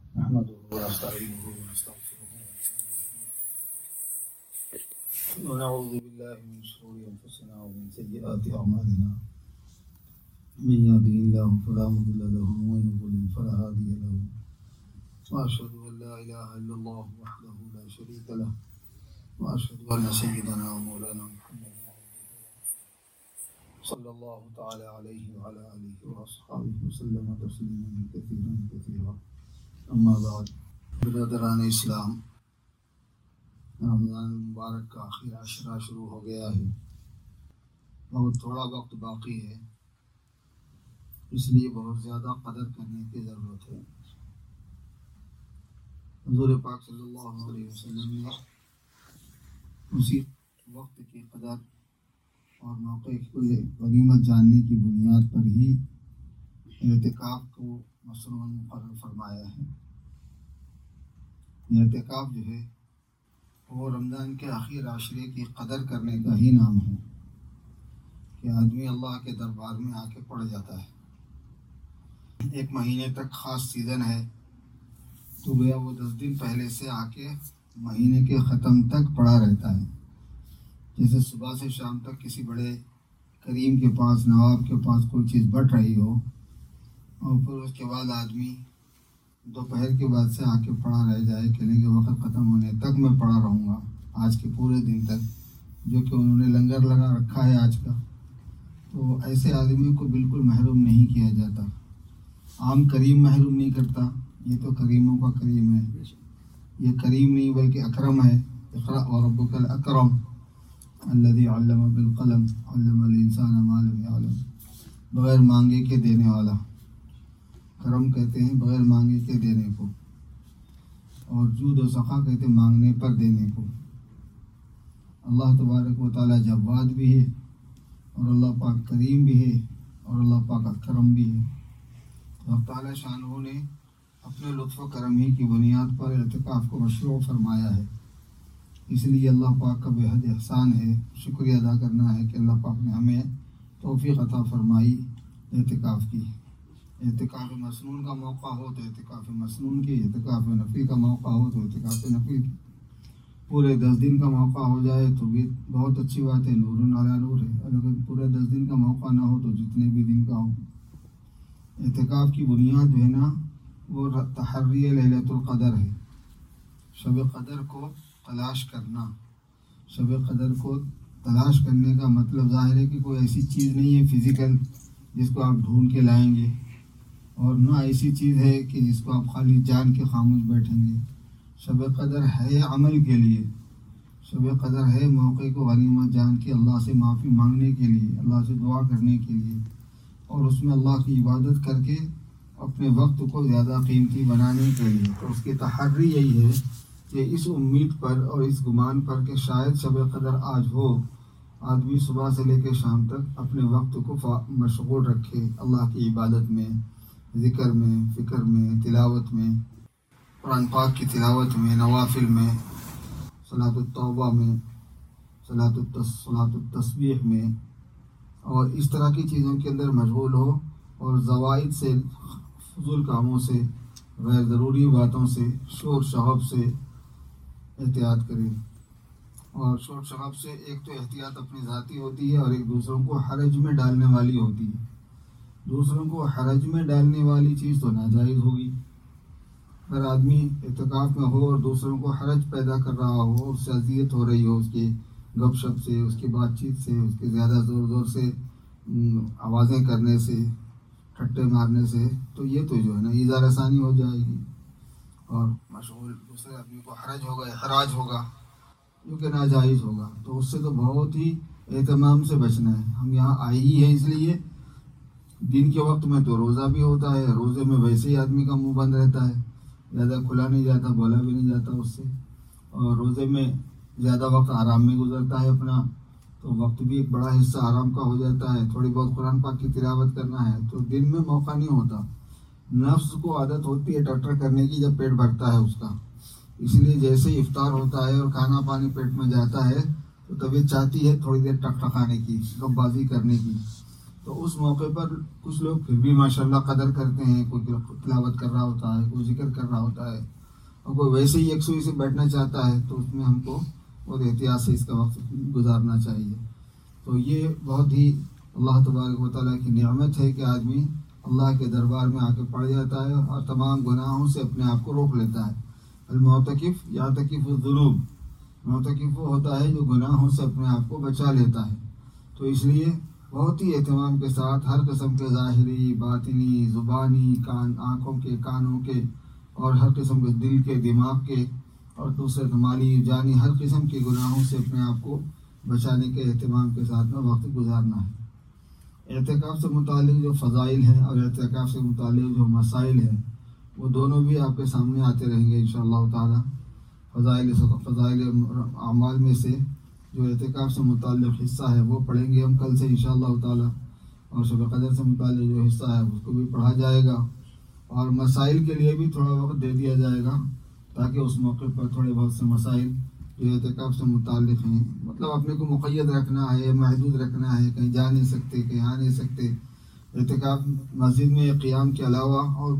نحمده ونستعينه ونستغفره ونعوذ بالله من شرور أنفسنا ومن سيئات أعمالنا من يهده الله فلا مضل له ومن يضلل فلا هادي له وأشهد أن لا إله إلا الله وحده لا شريك له وأشهد أن سيدنا ومولانا محمد صلى الله تعالى عليه وعلى آله وأصحابه وسلم تسليما كثيرا كثيرا اما بعد. برادران اسلام، رمضان المبارک کا آخری عشرہ شروع ہو گیا ہے. بہت تھوڑا وقت باقی ہے، اس لیے بہت زیادہ قدر کرنے کی ضرورت ہے. حضور پاک صلی اللہ علیہ وسلم نے اسی وقت کی قدر اور موقع کی غنیمت جاننے کی بنیاد پر ہی اعتکاف کو مصنون مقرر فرمایا ہے. یہ اعتکاف جو ہے وہ رمضان کے آخری عشرے کی قدر کرنے کا ہی نام ہے کہ آدمی اللہ کے دربار میں آ کے پڑ جاتا ہے. ایک مہینے تک خاص سیزن ہے تو گویا وہ 10 دن پہلے سے آ کے مہینے کے ختم تک پڑا رہتا ہے. جیسے صبح سے شام تک کسی بڑے کریم کے پاس، نواب کے پاس کوئی چیز بٹ رہی ہو اور پھر اس کے بعد آدمی دوپہر کے بعد سے آ کے پڑا رہ جائے کہ نہیں کہ وقت ختم ہونے تک میں پڑا رہوں گا آج کے پورے دن تک، جو کہ انہوں نے لنگر لگا رکھا ہے آج کا. تو ایسے آدمی کو بالکل محروم نہیں کیا جاتا. عام کریم محروم نہیں کرتا، یہ تو کریموں کا کریم ہے. یہ کریم نہیں بلکہ اکرم ہے. اقرأ وربک الاکرم الذی علم بالقلم علم الانسان ما لم یعلم. بغیر مانگے کے دینے والا، کرم کہتے ہیں بغیر مانگے کے دینے کو، اور جود و سخا کہتے ہیں مانگنے پر دینے کو. اللہ تبارک و تعالیٰ جواد بھی ہے، اور اللہ پاک کریم بھی ہے، اور اللہ پاک اکرم بھی ہے. اللہ تعالیٰ شانہ نے اپنے لطف و کرم ہی کی بنیاد پر اعتکاف کو مشروع فرمایا ہے. اس لیے اللہ پاک کا بے حد احسان ہے، شکریہ ادا کرنا ہے کہ اللہ پاک نے ہمیں توفیق عطا فرمائی اعتکاف کی. اعتکاف مسنون کا موقع ہو تو اعتکاف مسنون کی، اعتکاف نفلی کا موقع ہو تو اعتکاف نفلی کی. پورے 10 دن کا موقع ہو جائے تو بھی بہت اچھی بات ہے، نور علی نور ہے. اگر پورے 10 دن کا موقع نہ ہو تو جتنے بھی دن کا ہو. اعتکاف کی بنیاد جو ہے نا وہ تحری لیلۃ القدر ہے. شب قدر کو تلاش کرنا. شب قدر کو تلاش کرنے کا مطلب ظاہر ہے کہ کوئی ایسی چیز نہیں ہے فزیکل جس کو آپ ڈھونڈ کے لائیں گے، اور نہ ایسی چیز ہے کہ جس کو آپ خالی جان کے خاموش بیٹھیں گے. شب قدر ہے عمل کے لیے، شب قدر ہے موقع کو غنیمت جان کے اللہ سے معافی مانگنے کے لیے، اللہ سے دعا کرنے کے لیے، اور اس میں اللہ کی عبادت کر کے اپنے وقت کو زیادہ قیمتی بنانے کے لیے. تو اس کی تحری یہی ہے کہ اس امید پر اور اس گمان پر کہ شاید شب قدر آج ہو، آدمی صبح سے لے کے شام تک اپنے وقت کو مشغول رکھے اللہ کی عبادت میں، ذکر میں، فکر میں، تلاوت میں، قرآن پاک کی تلاوت میں، نوافل میں، صلاۃ التوبہ میں، صلاۃ التسبیح میں، اور اس طرح کی چیزوں کے اندر مشغول ہو، اور زوائد سے، فضول کاموں سے، غیر ضروری باتوں سے، شور شغب سے احتیاط کرے. اور شور شغب سے ایک تو احتیاط اپنی ذاتی ہوتی ہے، اور ایک دوسروں کو حرج میں ڈالنے والی ہوتی ہے. دوسروں کو حرج میں ڈالنے والی چیز تو ناجائز ہوگی. اگر آدمی اعتکاف میں ہو اور دوسروں کو حرج پیدا کر رہا ہو، اس سے اذیت ہو رہی ہو، اس کی گپ شپ سے، اس کی بات چیت سے، اس کے زیادہ زور زور سے آوازیں کرنے سے، ٹھٹے مارنے سے، تو یہ تو جو ہے نا ایذا رسانی ہو جائے گی، اور مشغول دوسرے آدمی کو حرج ہوگا، احراج ہوگا، جو کہ ناجائز ہوگا. تو اس سے تو بہت ہی اہتمام سے بچنا ہے. ہم یہاں آئے ہی ہیں اس لیے. دن کے وقت میں تو روزہ بھی ہوتا ہے، روزے میں ویسے ہی آدمی کا منہ بند رہتا ہے، زیادہ کھلا نہیں جاتا، بولا بھی نہیں جاتا اس سے. اور روزے میں زیادہ وقت آرام میں گزرتا ہے اپنا، تو وقت بھی ایک بڑا حصہ آرام کا ہو جاتا ہے. تھوڑی بہت قرآن پاک کی تلاوت کرنا ہے تو دن میں موقع نہیں ہوتا. نفس کو عادت ہوتی ہے ٹٹر کرنے کی جب پیٹ بھرتا ہے اس کا. اس لیے جیسے ہی افطار ہوتا ہے اور کھانا پانی پیٹ میں جاتا ہے تو طبیعت چاہتی ہے تھوڑی دیر ٹک ٹکانے کی، گپ بازی کرنے کی. تو تو اس موقع پر کچھ لوگ پھر بھی ماشاءاللہ قدر کرتے ہیں، کوئی تلاوت کر رہا ہوتا ہے، کوئی ذکر کر رہا ہوتا ہے، اور کوئی ویسے ہی یکسوئی سے بیٹھنا چاہتا ہے، تو اس میں ہم کو بہت احتیاط سے اس کا وقت گزارنا چاہیے۔ تو یہ بہت ہی اللہ تبارک و تعالیٰ کی نعمت ہے کہ آدمی اللہ کے دربار میں آ کے پڑ جاتا ہے اور تمام گناہوں سے اپنے آپ کو روک لیتا ہے۔ المعتکف یعتکف الذنوب، معتکف وہ ہوتا ہے جو گناہوں سے اپنے آپ کو بچا لیتا ہے۔ تو اس لیے بہت ہی اہتمام کے ساتھ ہر قسم کے ظاہری، باطنی، زبانی، آنکھوں کے، کانوں کے، اور ہر قسم کے دل کے، دماغ کے، اور دوسرے مالی جانی ہر قسم کے گناہوں سے اپنے آپ کو بچانے کے اہتمام کے ساتھ میں وقت گزارنا ہے۔ اعتکاف سے متعلق جو فضائل ہیں اور اعتکاف سے متعلق جو مسائل ہیں وہ دونوں بھی آپ کے سامنے آتے رہیں گے انشاءاللہ تعالی۔ فضائل اعمال میں سے جو اعتکاف سے متعلق حصہ ہے وہ پڑھیں گے ہم کل سے انشاءاللہ تعالی، اور شب قدر سے متعلق جو حصہ ہے اس کو بھی پڑھا جائے گا، اور مسائل کے لیے بھی تھوڑا وقت دے دیا جائے گا تاکہ اس موقع پر تھوڑے بہت سے مسائل جو اعتکاف سے متعلق ہیں، مطلب اپنے کو مقید رکھنا ہے، محدود رکھنا ہے، کہیں جا نہیں سکتے، کہیں آ نہیں سکتے، اعتکاف مسجد میں قیام کے علاوہ اور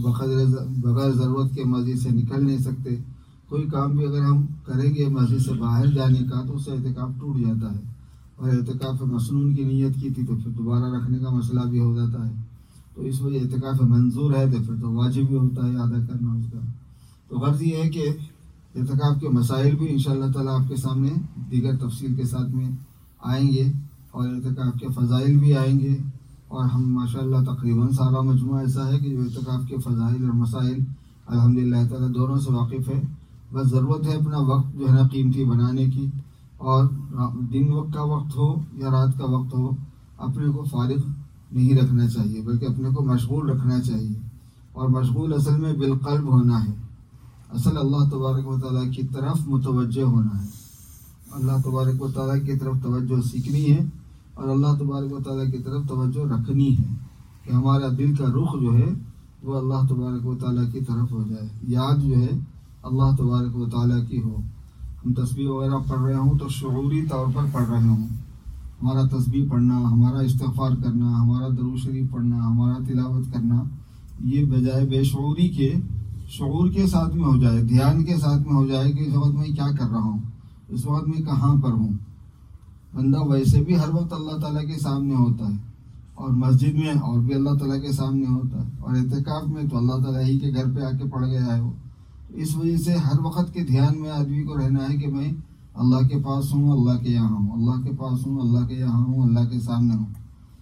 بغیر ضرورت کے مسجد سے نکل نہیں سکتے، کوئی کام بھی اگر ہم کریں گے مسجد سے باہر جانے کا تو اس سے اعتکاف ٹوٹ جاتا ہے، اور اعتکاف مسنون کی نیت کی تھی تو پھر دوبارہ رکھنے کا مسئلہ بھی ہو جاتا ہے، تو اس وجہ اعتکاف منظور ہے تو پھر تو واجب بھی ہوتا ہے ادا کرنا اس کا۔ تو غرض یہ ہے کہ اعتکاف کے مسائل بھی انشاءاللہ تعالیٰ آپ کے سامنے دیگر تفصیل کے ساتھ میں آئیں گے، اور اعتکاف کے فضائل بھی آئیں گے، اور ہم ماشاءاللہ تقریباً سارا مجموعہ ایسا ہے کہ جو اعتکاف کے فضائل اور مسائل الحمدللہ تعالیٰ دونوں سے واقف ہے، بس ضرورت ہے اپنا وقت جو ہے نا قیمتی بنانے کی، اور دن وقت کا وقت ہو یا رات کا وقت ہو اپنے کو فارغ نہیں رکھنا چاہیے بلکہ اپنے کو مشغول رکھنا چاہیے، اور مشغول اصل میں بالقلب ہونا ہے، اصل اللہ تبارک و تعالیٰ کی طرف متوجہ ہونا ہے، اللہ تبارک و تعالیٰ کی طرف توجہ سیکھنی ہے، اور اللہ تبارک و تعالیٰ کی طرف توجہ رکھنی ہے کہ ہمارا دل کا رخ جو ہے وہ اللہ تبارک و تعالیٰ کی طرف ہو جائے، یاد جو ہے اللہ تبارک و تعالیٰ کی ہو۔ ہم تسبیح وغیرہ پڑھ رہے ہوں تو شعوری طور پر پڑھ رہے ہوں، ہمارا تسبیح پڑھنا، ہمارا استغفار کرنا، ہمارا درود شریف پڑھنا، ہمارا تلاوت کرنا، یہ بجائے بے شعوری کے شعور کے ساتھ میں ہو جائے، دھیان کے ساتھ میں ہو جائے کہ اس وقت میں کیا کر رہا ہوں، اس وقت میں کہاں پر ہوں۔ بندہ ویسے بھی ہر وقت اللہ تعالیٰ کے سامنے ہوتا ہے، اور مسجد میں اور بھی اللہ تعالیٰ کے سامنے ہوتا ہے، اور اعتکاف میں تو اللہ تعالیٰ ہی کے گھر پہ آ کے پڑ گیا ہے وہ، اس وجہ سے ہر وقت کے دھیان میں آدمی کو رہنا ہے کہ میں اللہ کے پاس ہوں، اللہ کے یہاں ہوں، اللہ کے پاس ہوں، اللہ کے یہاں ہوں، اللہ کے سامنے ہوں۔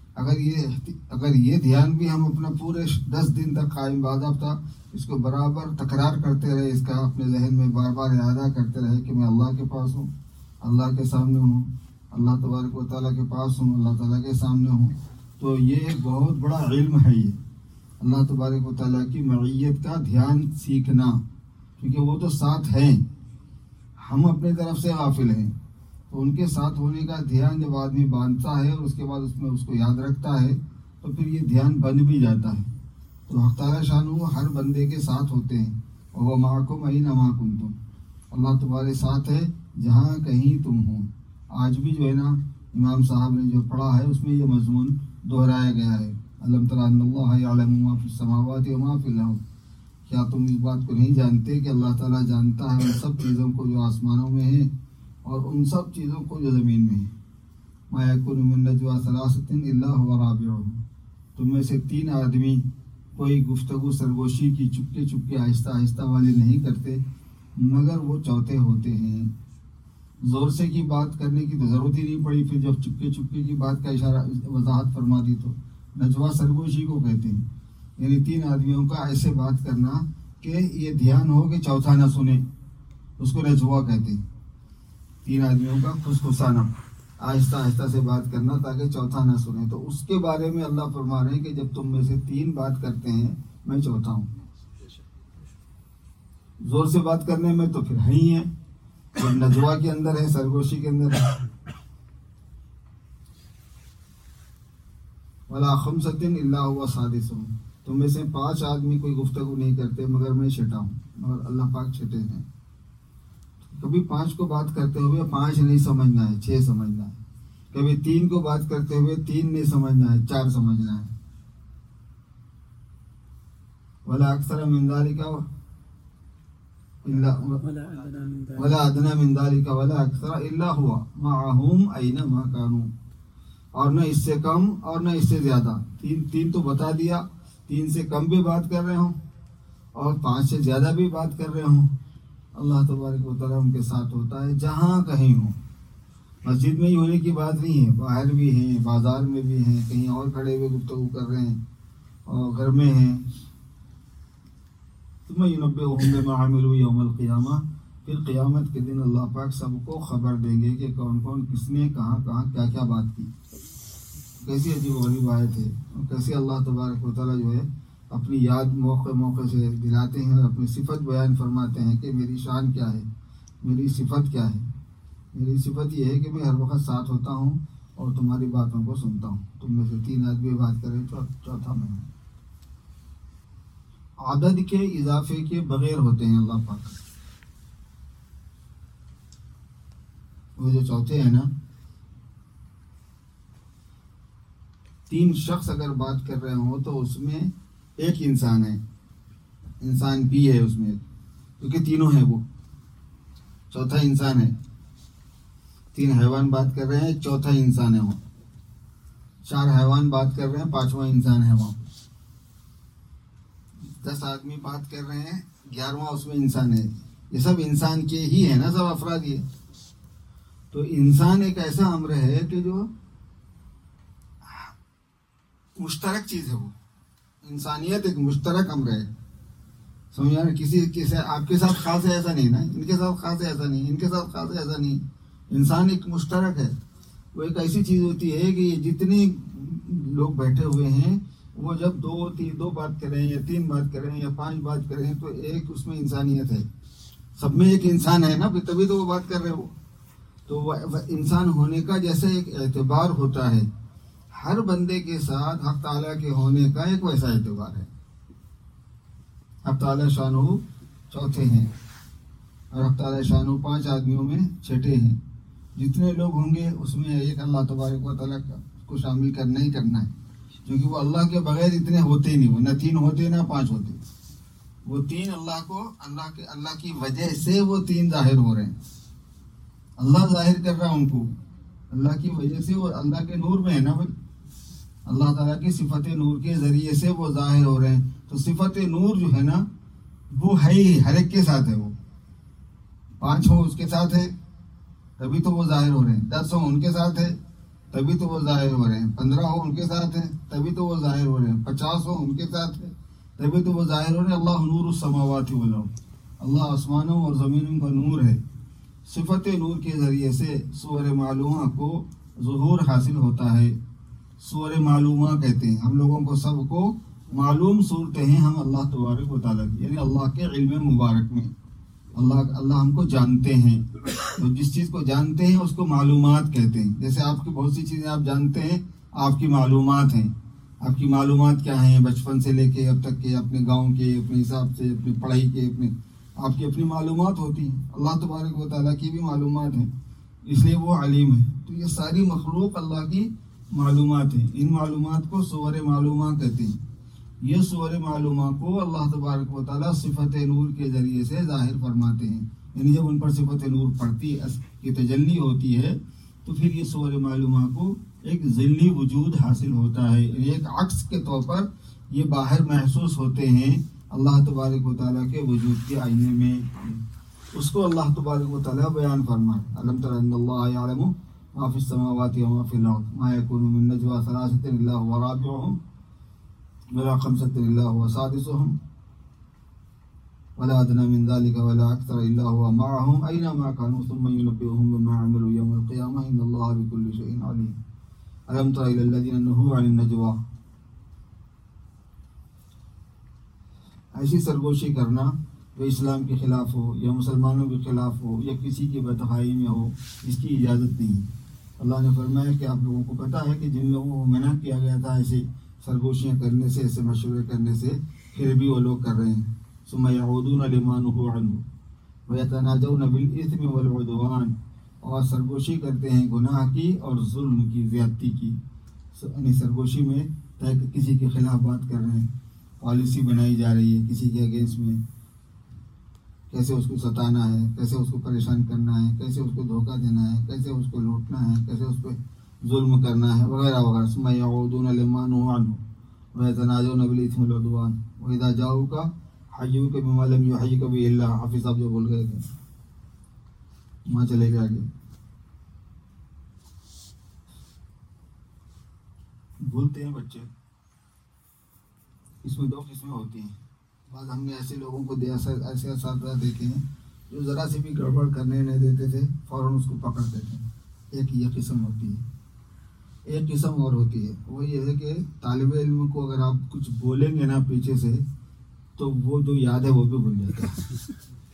اگر یہ دھیان بھی ہم اپنا پورے 10 دن تک قائم باضابطہ اس کو برابر تکرار کرتے رہے، اس کا اپنے ذہن میں بار بار اعادہ کرتے رہے کہ میں اللہ کے پاس ہوں، اللہ کے سامنے ہوں، اللہ تبارک و تعالیٰ کے پاس ہوں، اللہ تعالیٰ کے سامنے ہوں، تو یہ ایک بہت بڑا علم ہے، یہ اللہ تبارک و تعالیٰ کی معیت کا دھیان سیکھنا، کیونکہ وہ تو ساتھ ہیں، ہم اپنے طرف سے غافل ہیں، تو ان کے ساتھ ہونے کا دھیان جب آدمی باندھتا ہے اور اس کے بعد اس میں اس کو یاد رکھتا ہے تو پھر یہ دھیان بند بھی جاتا ہے۔ تو حق تعالیٰ شانہ ہر بندے کے ساتھ ہوتے ہیں، اور وہ معکم اینما کنتم، اللہ تمہارے ساتھ ہے جہاں کہیں تم ہو۔ آج بھی جو ہے نا امام صاحب نے جو پڑھا ہے اس میں یہ مضمون دہرایا گیا ہے، الم تر ان اللہ یعلم ما فی السماوات و ما فی الارض، کیا تم اس بات کو نہیں جانتے کہ اللہ تعالیٰ جانتا ہے ان سب چیزوں کو جو آسمانوں میں ہیں اور ان سب چیزوں کو جو زمین میں ہیں۔ ما یکون من نجوی ثلاثۃ الا هو رابعهم، تم میں سے 3 آدمی کوئی گفتگو سرگوشی کی چپکے چپکے آہستہ آہستہ والی نہیں کرتے مگر وہ چوتھے ہوتے ہیں۔ زور سے کی بات کرنے کی تو ضرورت ہی نہیں پڑی، پھر جب چپکے چپکے کی بات کا اشارہ وضاحت فرما دی تو نجوا سرگوشی کو کہتے ہیں، یعنی 3 آدمیوں کا ایسے بات کرنا کہ یہ دھیان ہو کہ چوتھا نہ سنے، اس کو نجوا کہتے ہیں۔ 3 آدمیوں کا خسخسانا، آہستہ آہستہ سے بات کرنا تاکہ چوتھا نہ سنے، تو اس کے بارے میں اللہ فرما رہے ہیں کہ جب تم میں سے 3 بات کرتے ہیں میں چوتھا ہوں۔ زور سے بات کرنے میں تو پھر ہے ہی ہے، جب نجوا کے اندر ہے، سرگوشی کے اندر ہے۔ ولا خمسۃ الا هو سادسهم، تم میں سے 5 آدمی کوئی گفتگو نہیں کرتے مگر میں چھٹا ہوں، مگر اللہ پاک چھٹے ہیں۔ کبھی 5 کو بات کرتے ہوئے 5 نہیں سمجھنا ہے، 6 سمجھنا ہے، کبھی 3 کو بات کرتے ہوئے 3 نہیں سمجھنا ہے، 4 سمجھنا ہے. ولا اکثر من ذلك الا ولا ادنى من ذلك ولا اکثر الا هو معهم اينما كانوا. اور نہ اس سے کم اور نہ اس سے زیادہ. 3 تو بتا دیا، 3 سے کم بھی بات کر رہے ہوں اور 5 سے زیادہ بھی بات کر رہے ہوں، اللہ تبارک و تعالیٰ ان کے ساتھ ہوتا ہے جہاں کہیں ہوں. مسجد میں ہی ہونے کی بات نہیں ہے، باہر بھی ہیں، بازار میں بھی ہیں، کہیں اور کھڑے ہوئے گفتگو کر رہے ہیں اور گھر میں ہیں. ثم ينبئهم بما عملوا يوم القیامہ. پھر قیامت کے دن اللہ پاک سب کو خبر دیں گے کہ کون کون کس نے کہاں کہاں کیا کیا بات کی. کیسی عجیب و غریب آیت ہے، اور کیسے اللہ تبارک و تعالیٰ جو ہے اپنی یاد موقع موقع سے دلاتے ہیں اور اپنی صفت بیان فرماتے ہیں کہ میری شان کیا ہے، میری صفت کیا ہے. میری صفت یہ ہے کہ میں ہر وقت ساتھ ہوتا ہوں اور تمہاری باتوں کو سنتا ہوں. تم میں سے 3 آدمی بات کریں، چوتھا میں ہوں. عدد کے اضافے کے بغیر ہوتے ہیں اللہ پاک. وہ جو چوتھے ہیں نا، 3 شخص اگر بات کر رہے ہوں تو اس میں ایک انسان ہے، انسان بھی ہے اس میں، کیونکہ تینوں ہیں، وہ چوتھا انسان ہے. 3 حیوان بات کر رہے ہیں، چوتھا انسان ہے وہاں. 4 حیوان بات کر رہے ہیں، 5واں انسان ہے وہاں. 10 آدمی بات کر رہے ہیں، 11واں اس میں انسان ہے. یہ سب انسان کے ہی ہے نا، سب افراد ہی ہے. تو انسان ایک ایسا امر ہے کہ جو مشترک چیز ہے. وہ انسانیت ایک مشترک امر ہے، سمجھا نا. کسی آپ کے ساتھ خاص ہے ایسا نہیں نا، ان کے ساتھ خاص ہے ایسا نہیں، ان کے ساتھ خاص ہے ایسا نہیں. انسان ایک مشترک ہے. وہ ایک ایسی چیز ہوتی ہے کہ یہ جتنے لوگ بیٹھے ہوئے ہیں وہ جب 2 بات کریں یا 3 بات کریں یا 5 بات کریں تو ایک اس میں انسانیت ہے. سب میں ایک انسان ہے نا، تبھی تو وہ بات کر رہے ہو. تو وہ انسان ہونے کا جیسے ایک اعتبار ہوتا ہے، ہر بندے کے ساتھ حق تعالیٰ کے ہونے کا ایک ویسا اعتبار ہے. حق تعالیٰ شانہ چوتھے ہیں اور حق تعالیٰ شانہ 5 آدمیوں میں چھٹے ہیں. جتنے لوگ ہوں گے اس میں ایک اللہ تبارک و تعالیٰ کو شامل کرنا ہی کرنا ہے، کیونکہ وہ اللہ کے بغیر اتنے ہوتے ہی نہیں. وہ نہ 3 ہوتے نہ 5 ہوتے. وہ 3 اللہ کی وجہ سے وہ 3 ظاہر ہو رہے ہیں. اللہ ظاہر کر رہا ہے ان کو، اللہ کی وجہ سے. وہ اللہ کے نور میں ہے نا بھائی، اللہ تعالیٰ کی صفت نور کے ذریعے سے وہ ظاہر ہو رہے ہیں. تو صفت نور جو ہے نا وہ ہے ہی ہر ایک کے ساتھ ہے. وہ 5 ہو اس کے ساتھ ہے تبھی تو وہ ظاہر ہو رہے ہیں. 10 ہو ان کے ساتھ ہے تبھی تو وہ ظاہر ہو رہے ہیں. 15 ہو ان کے ساتھ ہے تبھی تو وہ ظاہر ہو رہے ہیں. 50 ہو ان کے ساتھ ہے تبھی تو وہ ظاہر ہو رہے ہیں. اللہ نور السماوات والارض، اللہ آسمانوں اور زمینوں کا نور ہے. صفت نور کے ذریعے سے صور معلومہ کو ظہور حاصل ہوتا ہے. صور معلومہ کہتے ہیں ہم لوگوں کو، سب کو معلوم صورتیں ہیں ہم اللہ تبارک و تعالیٰ کی، یعنی اللہ کے علم مبارک میں. اللہ ہم کو جانتے ہیں. تو جس چیز کو جانتے ہیں اس کو معلومات کہتے ہیں. جیسے آپ کی بہت سی چیزیں آپ جانتے ہیں، آپ کی معلومات ہیں. آپ کی معلومات کیا ہیں؟ بچپن سے لے کے اب تک کے، اپنے گاؤں کے، اپنے حساب سے، اپنی پڑھائی کے، آپ کی اپنی معلومات ہوتی ہیں. اللہ تبارک و تعالیٰ کی بھی معلومات ہیں، اس لیے وہ علیم ہے. تو یہ ساری مخلوق اللہ کی معلومات ہیں. ان معلومات کو صور معلومہ کہتے ہیں. یہ صور معلومہ کو اللہ تبارک و تعالیٰ صفت نور کے ذریعے سے ظاہر فرماتے ہیں. یعنی جب ان پر صفت نور پڑتی کی تجلی ہوتی ہے تو پھر یہ صور معلومہ کو ایک ذلی وجود حاصل ہوتا ہے. ایک عکس کے طور پر یہ باہر محسوس ہوتے ہیں اللہ تبارک و تعالیٰ کے وجود کے آئینے میں. اس کو اللہ تبارک و تعالیٰ بیان فرمائے. الم تر ان اللہ یعلم ما فی السماوات و ما فی الارض ما یکون من نجوى ثلاثة الا هو رابعهم ولا 5 الا هو سادسهم ولا ادنى من ذلك ولا اكثر الا هو معهم اينما كانوا ثم ينبئهم بما عملوا يوم القيامة ان الله بكل شيء عليم. الم تر الى الذين نهوا عن النجوى. ایسی سرگوشی کرنا جو اسلام کے خلاف ہو یا مسلمانوں کے خلاف ہو یا کسی کی بدحائی میں ہو، اس کی اجازت نہیں. اللہ نے فرمایا کہ آپ لوگوں کو پتہ ہے کہ جن لوگوں کو منع کیا گیا تھا ایسے سرگوشیاں کرنے سے، ایسے مشورے کرنے سے، پھر بھی وہ لوگ کر رہے ہیں. ثم يعودون لما نهوا عنه ويتناجون بالإثم والعدوان. اور سرگوشی کرتے ہیں گناہ کی اور ظلم کی، زیادتی کی. یعنی سرگوشی میں کسی کے خلاف بات کر رہے ہیں، پالیسی بنائی جا رہی ہے کسی کے اگینسٹ میں، کیسے اس کو ستانا ہے، کیسے اس کو پریشان کرنا ہے، کیسے اس کو دھوکہ دینا ہے، کیسے اس کو لوٹنا ہے، کیسے اس پہ ظلم کرنا ہے وغیرہ وغیرہ. ثم يعودون لما نهوا عنه ويتناجون بالإثم والعدوان وإذا جاءوك حيوك بما لم يحيك به الله. حافظ صاحب جو بول گئے تھے وہاں چلے گئے آگے. بھولتے ہیں بچے. اس میں دو قسمیں ہوتی ہیں. بعض ہم نے ایسے لوگوں کو ایسے اساتذہ دیکھے ہیں جو ذرا سے بھی گڑبڑ کرنے نہیں دیتے تھے، فوراً اس کو پکڑتے تھے. ایک یہ قسم ہوتی ہے. ایک قسم اور ہوتی ہے، وہ یہ ہے کہ طالب علم کو اگر آپ کچھ بولیں گے نا پیچھے سے تو وہ جو یاد ہے وہ بھی بھول جاتا ہے.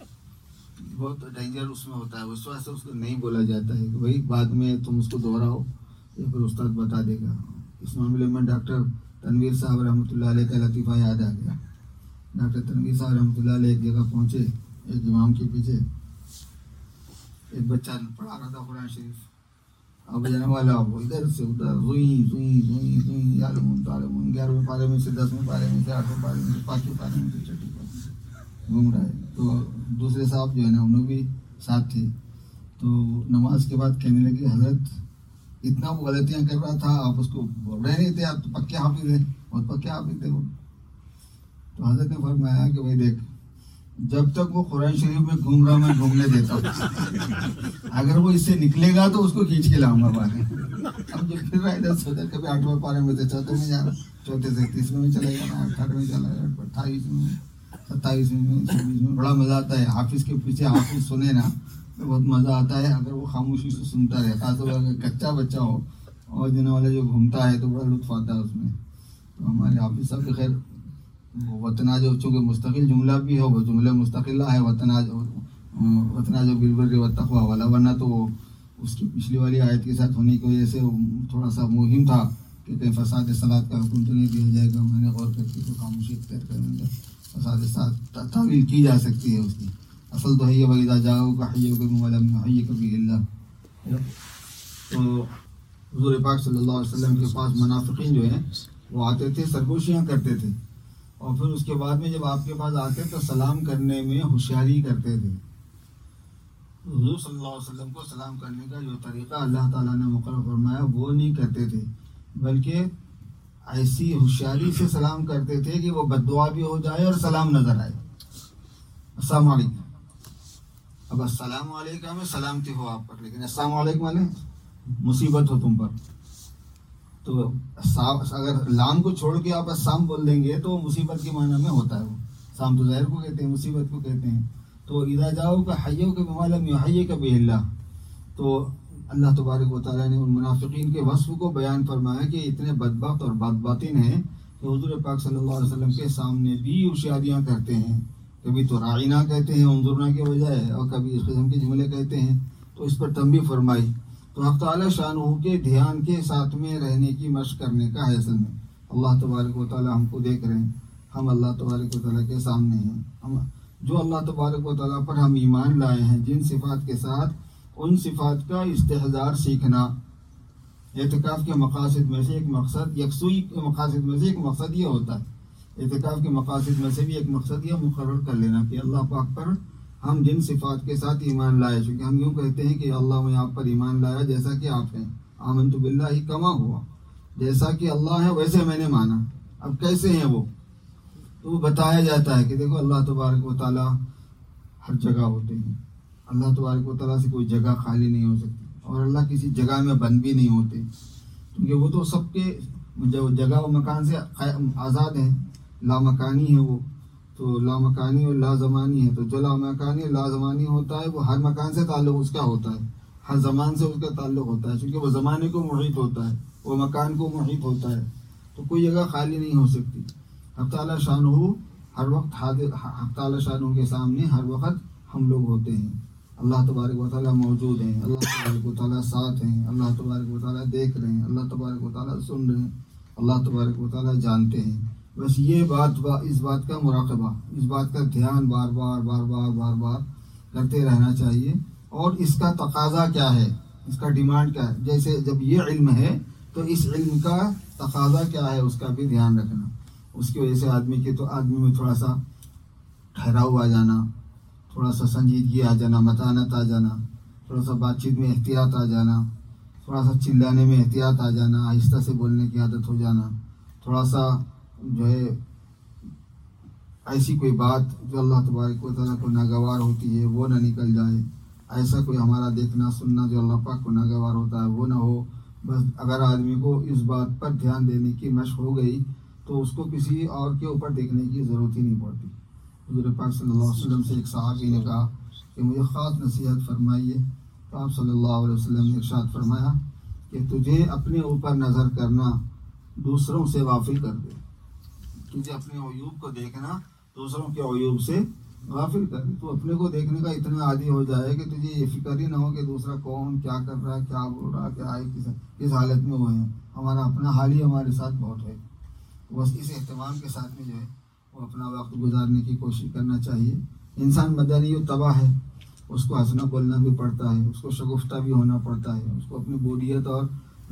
بہت ڈینجر اس میں ہوتا ہے. اس واسطے اس کو نہیں بولا جاتا ہے کہ بھائی بعد میں تم اس کو دہراؤ، یا پھر استاد بتا دے گا. اس معاملے میں ڈاکٹر تنویر صاحب رحمۃ اللہ علیہ کا لطیفہ یاد آ گیا. ڈاکٹر تنویر صاحب رحمۃ اللہ علیہ ایک جگہ پہنچے، ایک امام کے پیچھے ایک بچہ پڑھا رہا تھا قرآن شریف. اب جانے والا وہ ادھر سے ادھر یعلمون تعلمون 11ویں پارے میں سے 10ویں پارے میں سے 8ویں پارے میں سے 5ویں پارے میں سے 6ویں پارے میں سے گھوم رہا ہے. تو دوسرے صاحب جو ہے نا انہوں بھی ساتھ تھے. تو نماز کے بعد کہنے لگے حضرت اتنا وہ غلطیاں کر رہا تھا، آپ اس کو بول رہے نہیں تھے، آپ تو پکے حافظ ہیں، بہت پکے حافظ تھے وہ. تو حضرت نے فرمایا کہ بھائی دیکھ، جب تک وہ قرآن شریف میں گھوم رہا میں گھومنے دیتا ہوں، اگر وہ اس سے نکلے گا تو اس کو کھینچ کے لاؤں گا باہر. اب جو پھر رہا ادھر سے ادھر، کبھی 8ویں پارے میں سے 4ویں میں جا رہا، 4 سے 30ویں میں چلے گا، 18ویں چلا گیا، 28ویں میں، 27ویں میں، 26ویں میں. بڑا مزہ آتا ہے حافظ کے پیچھے. حافظ سنے نا تو بہت مزہ آتا ہے اگر وہ خاموشی سے سنتا رہے. خاص طور پر اگر کچا بچہ ہو اور جنہوں والا جو گھومتا ہے تو بڑا لطف آتا ہے اس میں. تو ہمارے حافظ صاحب کے خیر وطنا جو چونکہ مستقل جملہ بھی ہو، وہ جملہ مستقلہ ہے، وطنا جو بالبر والتقویٰ والا، ورنہ تو وہ اس کی پچھلی والی آیت کے ساتھ ہونے کی وجہ سے تھوڑا سا مہم تھا کہ کہیں فساد صلاۃ کا حکم تو نہیں دیا جائے گا. میں نے غور کر کے تو خاموشی اختیار کریں گے. فساد صلاۃ تعویل کی جا سکتی ہے اس کی. اصل تو ہے یہ وَإِذَا جَاءُوكَ حَيُّوكَ بِمَا لَمْ يُحَيِّكَ بِهِ اللَّهُ. تو حضور پاک صلی اللہ علیہ وسلم کے پاس منافقین جو ہیں وہ آتے تھے، سرگوشیاں کرتے تھے، اور پھر اس کے بعد میں جب آپ کے پاس آتے تو سلام کرنے میں ہوشیاری کرتے تھے. حضور صلی اللہ علیہ وسلم کو سلام کرنے کا جو طریقہ اللہ تعالیٰ نے مقرر فرمایا وہ نہیں کرتے تھے، بلکہ ایسی ہوشیاری سے سلام کرتے تھے کہ وہ بددعا بھی ہو جائے اور سلام نظر آئے. السلام علیکم. اب السلام علیکم میں سلامتی ہو آپ پر، لیکن السلام علیکم والے مصیبت ہو تم پر. تو اگر لام کو چھوڑ کے آپ السلام بول دیں گے تو مصیبت کے معنی میں ہوتا ہے. وہ سام تو ظاہر کو کہتے ہیں، مصیبت کو کہتے ہیں. تو اذا جاؤک حیوک بما لم یحیک بہ اللہ. تو اللہ تبارک و تعالیٰ نے ان منافقین کے وصف کو بیان فرمایا کہ اتنے بدبخت اور بدباطن ہیں کہ حضور پاک صلی اللہ علیہ وسلم کے سامنے بھی ہوشیاریاں کرتے ہیں. کبھی تو راعینا کہتے ہیں انظرنا کے بجائے، اور کبھی اس قسم کے جملے کہتے ہیں. تو اس پر تنبیہ فرمائی. تو حق تعالیٰ شانہ کے دھیان کے ساتھ میں رہنے کی مشق کرنے کا ہے. اصل میں اللہ تبارک و تعالیٰ ہم کو دیکھ رہے ہیں، ہم اللہ تبارک و تعالیٰ کے سامنے ہیں. ہم جو اللہ تبارک و تعالیٰ پر ہم ایمان لائے ہیں، جن صفات کے ساتھ، ان صفات کا استحضار سیکھنا. اعتکاف کے مقاصد میں سے ایک مقصد، یکسوئی کے مقاصد میں سے ایک مقصد یہ ہوتا ہے. اعتکاف کے مقاصد میں سے بھی ایک مقصد یہ مقرر کر لینا کہ اللہ پاک پر ہم جن صفات کے ساتھ ایمان لائے. چونکہ ہم یوں کہتے ہیں کہ اللہ میں آپ پر ایمان لایا جیسا کہ آپ ہیں. آمنت باللہ کما ہوا، جیسا کہ اللہ ہے ویسے میں نے مانا. اب کیسے ہیں وہ؟ تو وہ بتایا جاتا ہے کہ دیکھو اللہ تبارک و تعالیٰ ہر جگہ ہوتے ہیں. اللہ تبارک و تعالیٰ سے کوئی جگہ خالی نہیں ہو سکتی، اور اللہ کسی جگہ میں بند بھی نہیں ہوتے، کیونکہ وہ تو سب کے جگہ و مکان سے آزاد ہیں. لامکانی ہے وہ، تو لامکانی اور لازمانی ہے. تو جو لامکانی اور لازمانی ہوتا ہے وہ ہر مکان سے تعلق اس کا ہوتا ہے، ہر زمان سے اس کا تعلق ہوتا ہے، چونکہ وہ زمانے کو محیط ہوتا ہے، وہ مکان کو محیط ہوتا ہے. تو کوئی جگہ خالی نہیں ہو سکتی. حق تعالیٰ شانہ ہر وقت حاضر، حق تعالیٰ شانہ کے سامنے ہر وقت ہم لوگ ہوتے ہیں. اللہ تبارک و تعالیٰ موجود ہیں، اللہ تبارک و تعالیٰ ساتھ ہیں، اللہ تبارک و تعالیٰ دیکھ رہے ہیں، اللہ تبارک و تعالیٰ سن رہے ہیں، اللہ تبارک و تعالیٰ جانتے ہیں. بس یہ اس بات کا مراقبہ، اس بات کا دھیان بار بار کرتے رہنا چاہیے. اور اس کا تقاضا کیا ہے، اس کا ڈیمانڈ کیا ہے. جیسے جب یہ علم ہے تو اس علم کا تقاضا کیا ہے اس کا بھی دھیان رکھنا. اس کی وجہ سے آدمی میں تھوڑا سا ٹھہراؤ آ جانا، تھوڑا سا سنجیدگی آ جانا، متانت آ جانا، تھوڑا سا بات چیت میں احتیاط آ جانا، تھوڑا سا چلانے میں احتیاط آ جانا، آہستہ سے بولنے کی عادت ہو جانا، تھوڑا سا جو ہے ایسی کوئی بات جو اللہ تبارک و تعالیٰ کو ناگوار ہوتی ہے وہ نہ نکل جائے. ایسا کوئی ہمارا دیکھنا سننا جو اللہ پاک کو ناگوار ہوتا ہے وہ نہ ہو. بس اگر آدمی کو اس بات پر دھیان دینے کی مشق ہو گئی تو اس کو کسی اور کے اوپر دیکھنے کی ضرورت ہی نہیں پڑتی. حضور پاک صلی اللہ علیہ وسلم سے ایک صحابی نے کہا کہ مجھے خاص نصیحت فرمائیے. تو آپ صلی اللہ علیہ وسلم نے ارشاد فرمایا کہ تجھے اپنے اوپر نظر کرنا دوسروں سے غافل کر دے. تجھے اپنے عیوب کو دیکھنا دوسروں کے عیوب سے غافل کر دے. تو اپنے کو دیکھنے کا اتنا عادی ہو جائے کہ تجھے یہ فکر ہی نہ ہو کہ دوسرا کون کیا کر رہا ہے، کیا بول رہا ہے، کیا ہے، کس حالت میں وہ ہے. ہمارا اپنا حال ہی ہمارے ساتھ بہت ہے. بس اس اہتمام کے ساتھ میں جو ہے وہ اپنا وقت گزارنے کی کوشش کرنا چاہیے. انسان مدنی و تباہ ہے، اس کو ہنسنا بولنا بھی پڑتا ہے، اس کو شگفتہ بھی ہونا پڑتا ہے، اس کو اپنی بوریت اور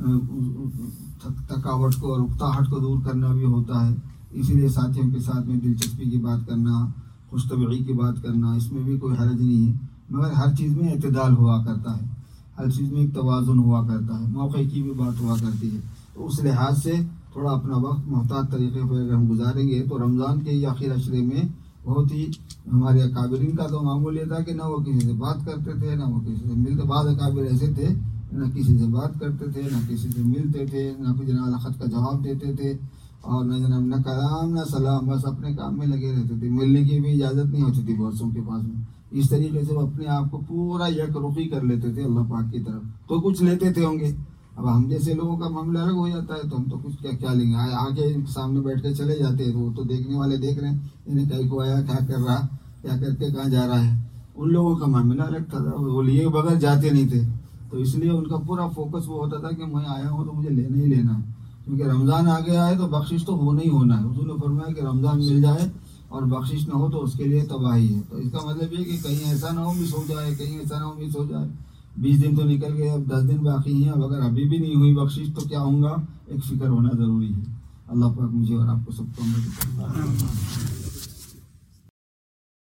تھکاوٹ کو اور اکتاہٹ کو دور کرنا بھی ہوتا ہے. اسی لیے ساتھیوں کے ساتھ میں دلچسپی کی بات کرنا، خوش طبعی کی بات کرنا، اس میں بھی کوئی حرج نہیں ہے. مگر ہر چیز میں اعتدال ہوا کرتا ہے، ہر چیز میں ایک توازن ہوا کرتا ہے، موقع کی بھی بات ہوا کرتی ہے. تو اس لحاظ سے تھوڑا اپنا وقت محتاط طریقے پر اگر ہم گزاریں گے تو رمضان کے یہ آخر عشرے میں بہت ہی ہمارے اکابرین کا تو معمول یہ تھا کہ نہ وہ کسی سے بات کرتے تھے، نہ وہ کسی سے ملتے. بعض اکابر ایسے تھے نہ کسی سے بات کرتے تھے، نہ کسی سے ملتے تھے، نہ کوئی جناب خط کا جواب دیتے تھے، اور نہ جناب نہ کلام نہ سلام، بس اپنے کام میں لگے رہتے تھے. ملنے کی بھی اجازت نہیں ہوتی تھی بہت سو کے پاس میں. اس طریقے سے وہ اپنے آپ کو پورا یک رخی کر لیتے تھے اللہ پاک کی طرف. تو کچھ لیتے تھے ہوں گے. اب ہم جیسے لوگوں کا معاملہ الگ ہو جاتا ہے تو ہم تو کچھ کیا لیں گے. آگے سامنے بیٹھ کے چلے جاتے ہیں تو وہ تو دیکھنے والے دیکھ رہے ہیں انہیں کہیں کو آیا، کیا کر رہا، کیا کر کے کہاں جا رہا ہے. ان لوگوں کا معاملہ الگ تھا، وہ لیے بغیر جاتے نہیں تھے. تو اس لیے ان کا پورا فوکس وہ ہوتا تھا کہ میں آیا ہوں تو مجھے لینا ہی لینا ہے، کیونکہ رمضان آ گیا ہے تو بخشش تو ہونا ہی ہونا ہے. حضور نے فرمایا کہ رمضان مل جائے اور بخشش نہ ہو تو اس کے لیے تباہی ہے. تو اس کا مطلب یہ کہ کہیں ایسا نہ ہو مس ہو جائے، کہیں ایسا نہ ہو مس ہو جائے. 20 دن تو نکل گئے، اب 10 دن باقی ہیں. اب اگر ابھی بھی نہیں ہوئی بخشش تو کیا ہوں گا، ایک فکر ہونا ضروری ہے. اللہ پاک مجھے اور آپ کو سب کو